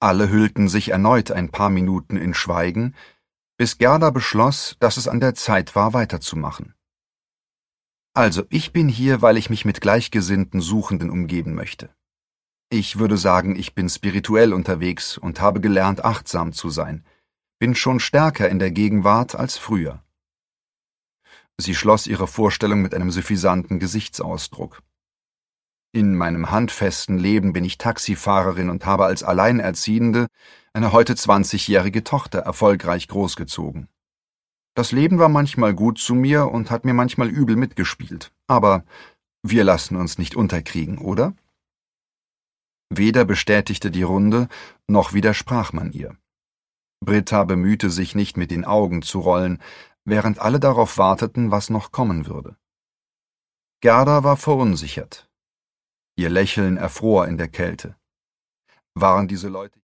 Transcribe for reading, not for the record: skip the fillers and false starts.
Alle hüllten sich erneut ein paar Minuten in Schweigen, bis Gerda beschloss, dass es an der Zeit war, weiterzumachen. »Also, ich bin hier, weil ich mich mit gleichgesinnten Suchenden umgeben möchte. Ich würde sagen, ich bin spirituell unterwegs und habe gelernt, achtsam zu sein, bin schon stärker in der Gegenwart als früher.« Sie schloss ihre Vorstellung mit einem suffisanten Gesichtsausdruck. »In meinem handfesten Leben bin ich Taxifahrerin und habe als Alleinerziehende eine heute 20-jährige Tochter erfolgreich großgezogen. Das Leben war manchmal gut zu mir und hat mir manchmal übel mitgespielt, aber wir lassen uns nicht unterkriegen, oder?« Weder bestätigte die Runde, noch widersprach man ihr. Britta bemühte sich nicht, mit den Augen zu rollen, während alle darauf warteten, was noch kommen würde. Gerda war verunsichert. Ihr Lächeln erfror in der Kälte. Waren diese Leute